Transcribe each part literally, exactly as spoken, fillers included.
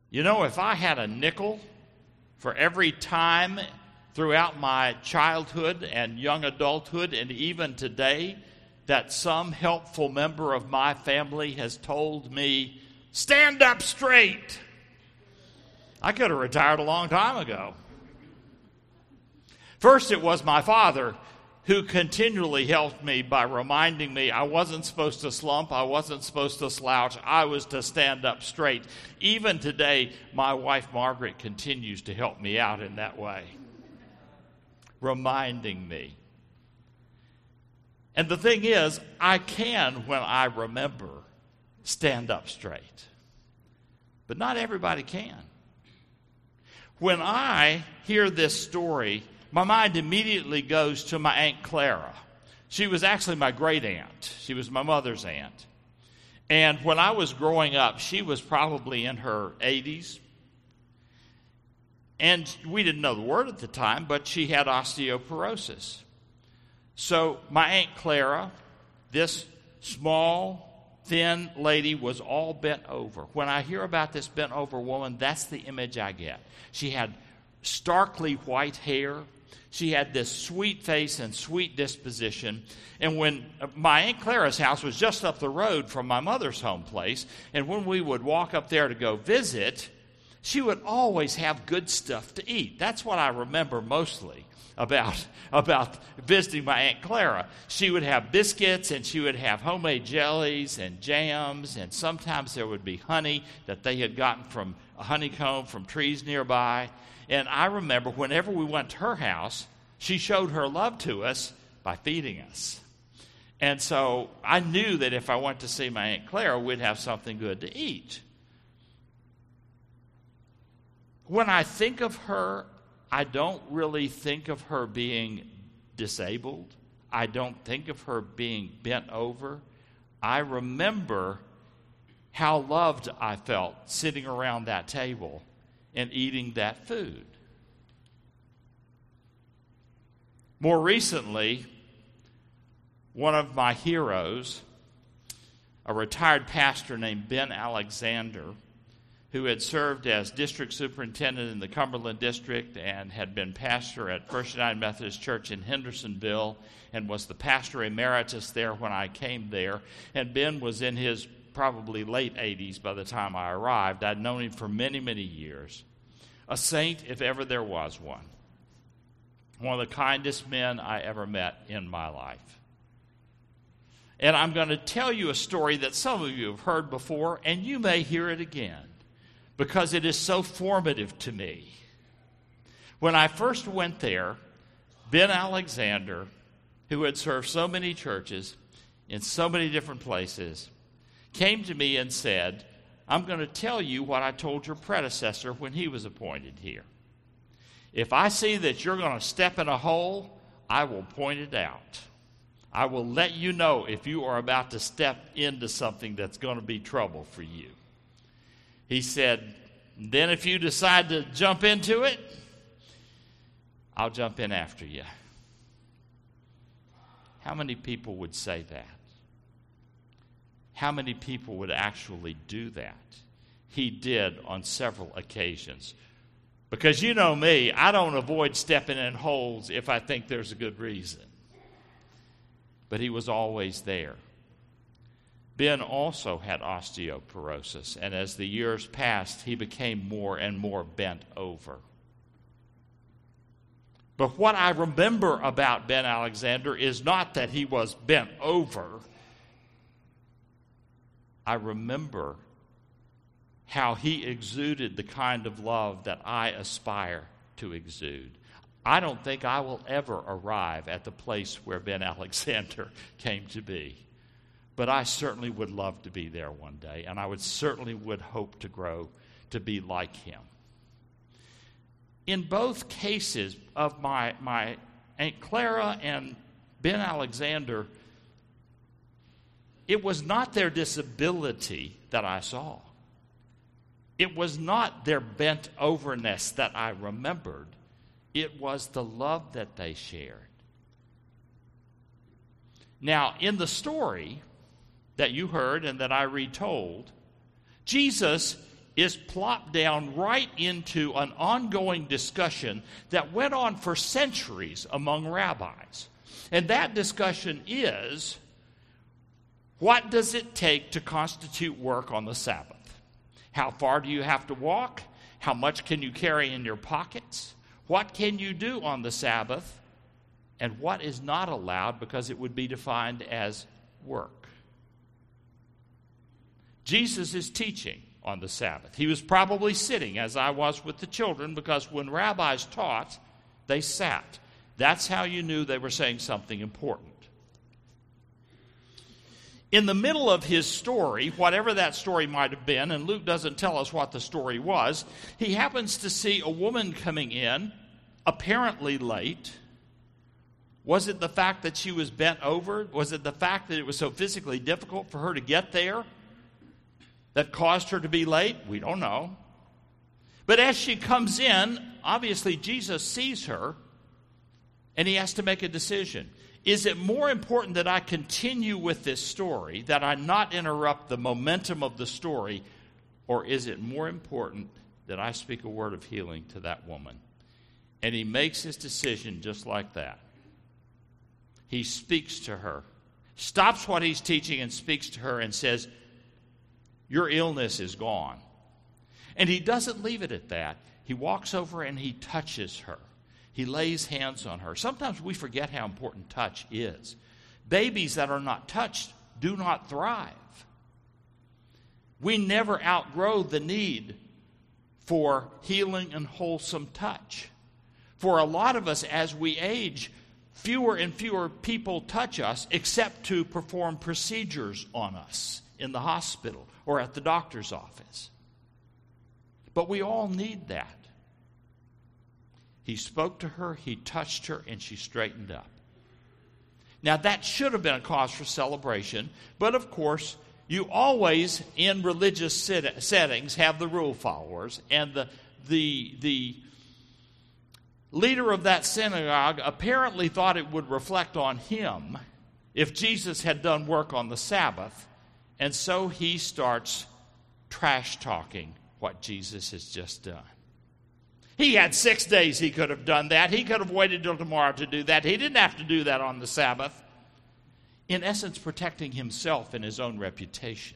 You know, if I had a nickel for every time throughout my childhood and young adulthood and even today that some helpful member of my family has told me, stand up straight, I could have retired a long time ago. First, it was my father who continually helped me by reminding me I wasn't supposed to slump, I wasn't supposed to slouch, I was to stand up straight. Even today, my wife Margaret continues to help me out in that way, reminding me. And the thing is, I can, when I remember, stand up straight. But not everybody can. When I hear this story, my mind immediately goes to my Aunt Clara. She was actually my great aunt. She was my mother's aunt. And when I was growing up, she was probably in her eighties. And we didn't know the word at the time, but she had osteoporosis. So my Aunt Clara, this small, thin lady, was all bent over. When I hear about this bent over woman, that's the image I get. She had starkly white hair. She had this sweet face and sweet disposition. And when my Aunt Clara's house was just up the road from my mother's home place, and when we would walk up there to go visit, she would always have good stuff to eat. That's what I remember mostly about, about visiting my Aunt Clara. She would have biscuits, and she would have homemade jellies and jams, and sometimes there would be honey that they had gotten from a honeycomb from trees nearby. And I remember whenever we went to her house, she showed her love to us by feeding us. And so I knew that if I went to see my Aunt Clara, we'd have something good to eat. When I think of her, I don't really think of her being disabled. I don't think of her being bent over. I remember how loved I felt sitting around that table and eating that food. More recently, one of my heroes, a retired pastor named Ben Alexander, who had served as district superintendent in the Cumberland District and had been pastor at First United Methodist Church in Hendersonville and was the pastor emeritus there when I came there. And Ben was in his probably late eighties by the time I arrived. I'd known him for many, many years. A saint, if ever there was one. One of the kindest men I ever met in my life. And I'm going to tell you a story that some of you have heard before, and you may hear it again, because it is so formative to me. When I first went there, Ben Alexander, who had served so many churches in so many different places, came to me and said, I'm going to tell you what I told your predecessor when he was appointed here. If I see that you're going to step in a hole, I will point it out. I will let you know if you are about to step into something that's going to be trouble for you. He said, then if you decide to jump into it, I'll jump in after you. How many people would say that? How many people would actually do that? He did on several occasions. Because you know me, I don't avoid stepping in holes if I think there's a good reason. But he was always there. Ben also had osteoporosis, and as the years passed, he became more and more bent over. But what I remember about Ben Alexander is not that he was bent over. I remember how he exuded the kind of love that I aspire to exude. I don't think I will ever arrive at the place where Ben Alexander came to be. But I certainly would love to be there one day, and I would certainly would hope to grow to be like him. In both cases of my, my Aunt Clara and Ben Alexander, it was not their disability that I saw. It was not their bent overness that I remembered. It was the love that they shared. Now, in the story that you heard and that I retold, Jesus is plopped down right into an ongoing discussion that went on for centuries among rabbis. And that discussion is, what does it take to constitute work on the Sabbath? How far do you have to walk? How much can you carry in your pockets? What can you do on the Sabbath? And what is not allowed because it would be defined as work? Jesus is teaching on the Sabbath. He was probably sitting, as I was with the children, because when rabbis taught, they sat. That's how you knew they were saying something important. In the middle of his story, whatever that story might have been, and Luke doesn't tell us what the story was, he happens to see a woman coming in, apparently late. Was it the fact that she was bent over? Was it the fact that it was so physically difficult for her to get there that caused her to be late? We don't know. But as she comes in, obviously Jesus sees her, and he has to make a decision. Is it more important that I continue with this story, that I not interrupt the momentum of the story, or is it more important that I speak a word of healing to that woman? And he makes his decision just like that. He speaks to her, stops what he's teaching and speaks to her and says, your illness is gone. And he doesn't leave it at that. He walks over and he touches her. He lays hands on her. Sometimes we forget how important touch is. Babies that are not touched do not thrive. We never outgrow the need for healing and wholesome touch. For a lot of us, as we age, fewer and fewer people touch us except to perform procedures on us in the hospital or at the doctor's office. But we all need that. He spoke to her, he touched her, and she straightened up. Now, that should have been a cause for celebration, but of course, you always, in religious set- settings, have the rule followers, and the, the, the leader of that synagogue apparently thought it would reflect on him if Jesus had done work on the Sabbath, and so he starts trash-talking what Jesus has just done. He had six days he could have done that. He could have waited till tomorrow to do that. He didn't have to do that on the Sabbath. In essence, protecting himself and his own reputation.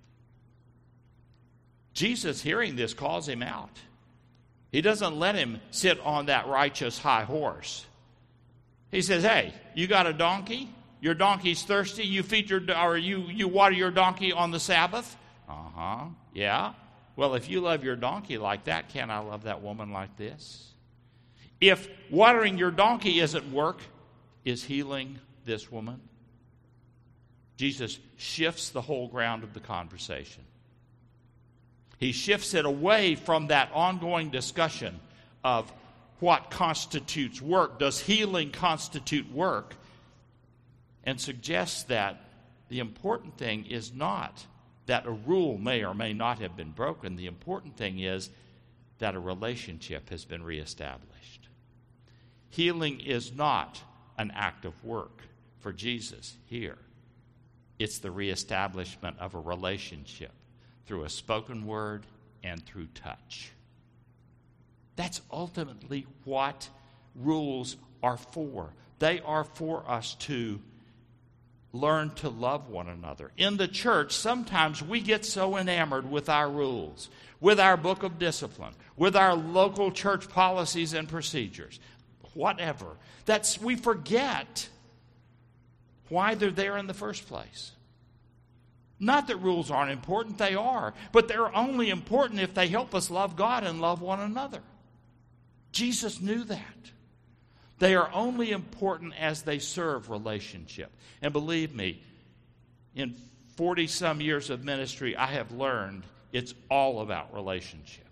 Jesus, hearing this, calls him out. He doesn't let him sit on that righteous high horse. He says, hey, you got a donkey? Your donkey's thirsty? You feed your, or you, you water your donkey on the Sabbath? Uh-huh, yeah. Well, if you love your donkey like that, can't I love that woman like this? If watering your donkey isn't work, is healing this woman? Jesus shifts the whole ground of the conversation. He shifts it away from that ongoing discussion of what constitutes work. Does healing constitute work? And suggests that the important thing is not that a rule may or may not have been broken. The important thing is that a relationship has been reestablished. Healing is not an act of work for Jesus here. It's the reestablishment of a relationship through a spoken word and through touch. That's ultimately what rules are for. They are for us to learn to love one another. In the church, sometimes we get so enamored with our rules, with our book of discipline, with our local church policies and procedures, whatever, that we forget why they're there in the first place. Not that rules aren't important, they are, but they're only important if they help us love God and love one another. Jesus knew that. They are only important as they serve relationship. And believe me, in forty-some years of ministry, I have learned it's all about relationship.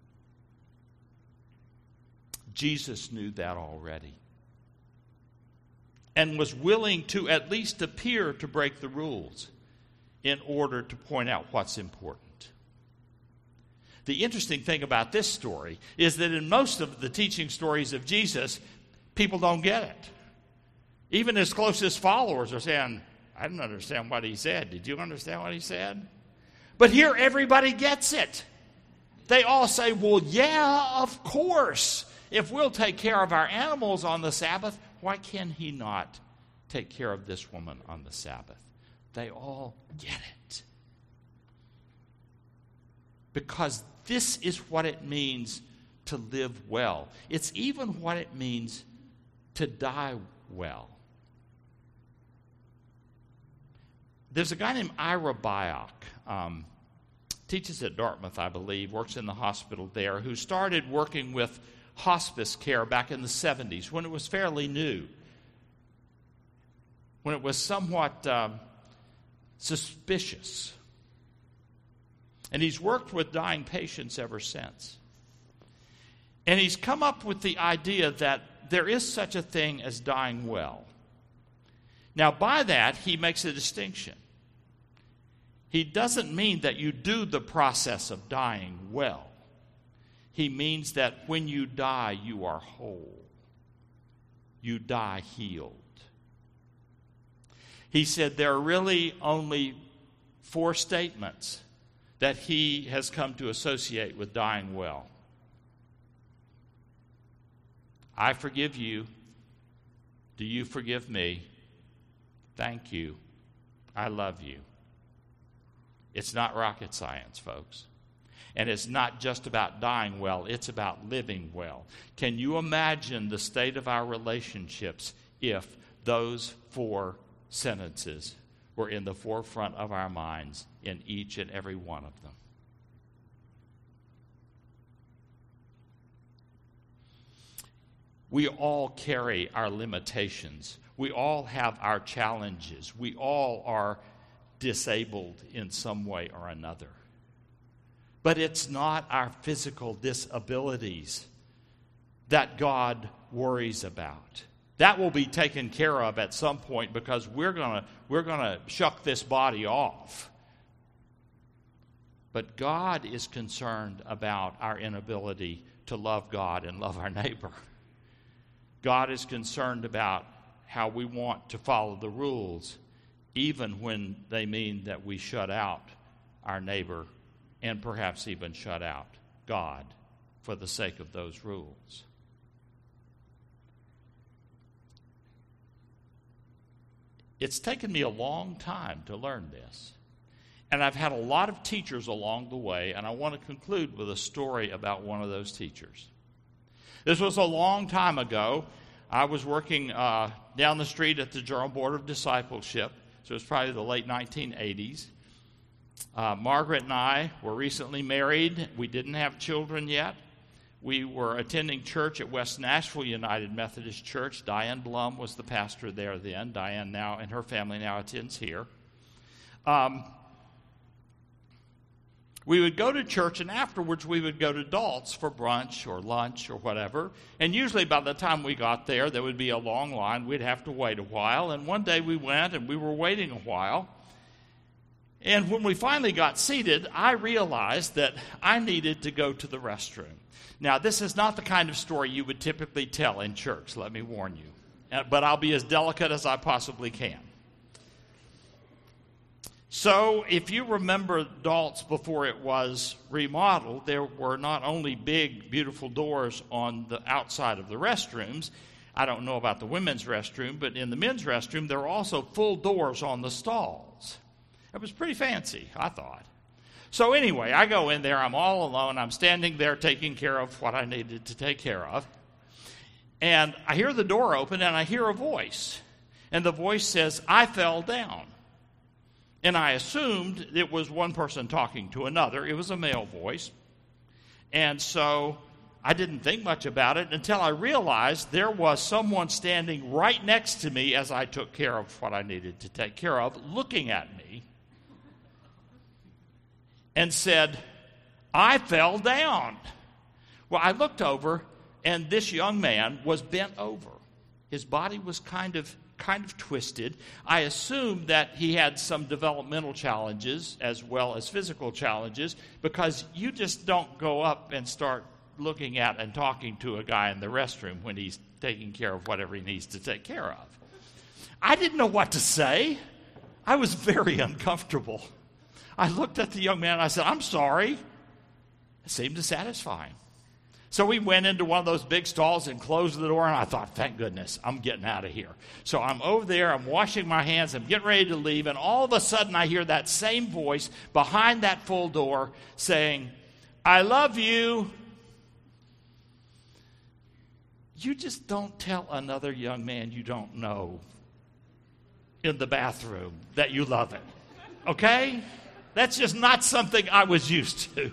Jesus knew that already and was willing to at least appear to break the rules in order to point out what's important. The interesting thing about this story is that in most of the teaching stories of Jesus, people don't get it. Even his closest followers are saying, I didn't understand what he said. Did you understand what he said? But here everybody gets it. They all say, well, yeah, of course. If we'll take care of our animals on the Sabbath, why can he not take care of this woman on the Sabbath? They all get it. Because this is what it means to live well. It's even what it means to die well. There's a guy named Ira Byock, um, teaches at Dartmouth, I believe, works in the hospital there, who started working with hospice care back in the seventies when it was fairly new, when it was somewhat um, suspicious. And he's worked with dying patients ever since. And he's come up with the idea that there is such a thing as dying well. Now, by that, he makes a distinction. He doesn't mean that you do the process of dying well. He means that when you die, you are whole. You die healed. He said there are really only four statements that he has come to associate with dying well. I forgive you. Do you forgive me? Thank you. I love you. It's not rocket science, folks. And it's not just about dying well, it's about living well. Can you imagine the state of our relationships if those four sentences were in the forefront of our minds in each and every one of them? We all carry our limitations. We all have our challenges. We all are disabled in some way or another. But it's not our physical disabilities that God worries about. That will be taken care of at some point because we're going to we're going to shuck this body off. But God is concerned about our inability to love God and love our neighbor. God is concerned about how we want to follow the rules, even when they mean that we shut out our neighbor and perhaps even shut out God for the sake of those rules. It's taken me a long time to learn this. And I've had a lot of teachers along the way, and I want to conclude with a story about one of those teachers. This was a long time ago. I was working uh, down the street at the General Board of Discipleship, so it was probably the late nineteen eighties. Uh, Margaret and I were recently married. We didn't have children yet. We were attending church at West Nashville United Methodist Church. Diane Blum was the pastor there then. Diane now and her family now attends here. Um, we would go to church, and afterwards we would go to Dalt's for brunch or lunch or whatever. And usually by the time we got there, there would be a long line. We'd have to wait a while. And one day we went, and we were waiting a while. And when we finally got seated, I realized that I needed to go to the restroom. Now, this is not the kind of story you would typically tell in church, let me warn you. But I'll be as delicate as I possibly can. So, if you remember Dalt's before it was remodeled, there were not only big, beautiful doors on the outside of the restrooms. I don't know about the women's restroom, but in the men's restroom, there were also full doors on the stalls. It was pretty fancy, I thought. So anyway, I go in there. I'm all alone. I'm standing there taking care of what I needed to take care of. And I hear the door open, and I hear a voice. And the voice says, "I fell down." And I assumed it was one person talking to another. It was a male voice. And so I didn't think much about it until I realized there was someone standing right next to me as I took care of what I needed to take care of, looking at me, and said, "I fell down." Well, I looked over, and this young man was bent over. His body was kind of kind of twisted. I assumed that he had some developmental challenges as well as physical challenges, because you just don't go up and start looking at and talking to a guy in the restroom when he's taking care of whatever he needs to take care of. I didn't know what to say. I was very uncomfortable. I looked at the young man and I said, "I'm sorry." It seemed to satisfy him. So we went into one of those big stalls and closed the door, and I thought, thank goodness, I'm getting out of here. So I'm over there, I'm washing my hands, I'm getting ready to leave, and all of a sudden I hear that same voice behind that full door saying, I love you. You just don't tell another young man you don't know in the bathroom that you love him, okay? That's just not something I was used to.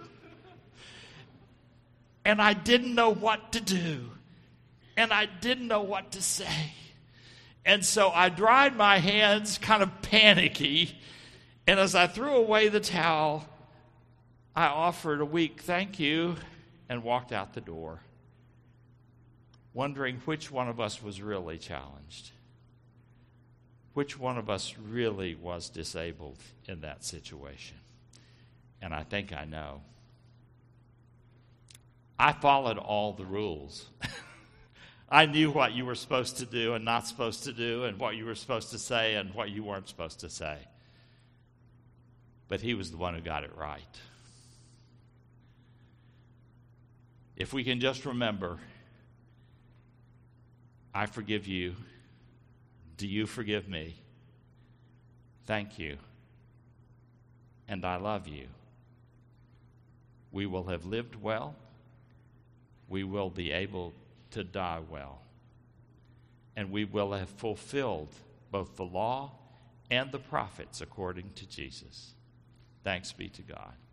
And I didn't know what to do. And I didn't know what to say. And so I dried my hands kind of panicky. And as I threw away the towel, I offered a weak thank you and walked out the door, wondering which one of us was really challenged. Which one of us really was disabled in that situation. And I think I know. I followed all the rules. I knew what you were supposed to do and not supposed to do, and what you were supposed to say and what you weren't supposed to say. But he was the one who got it right. If we can just remember, I forgive you. Do you forgive me? Thank you. And I love you. We will have lived well. We will be able to die well. And we will have fulfilled both the law and the prophets according to Jesus. Thanks be to God.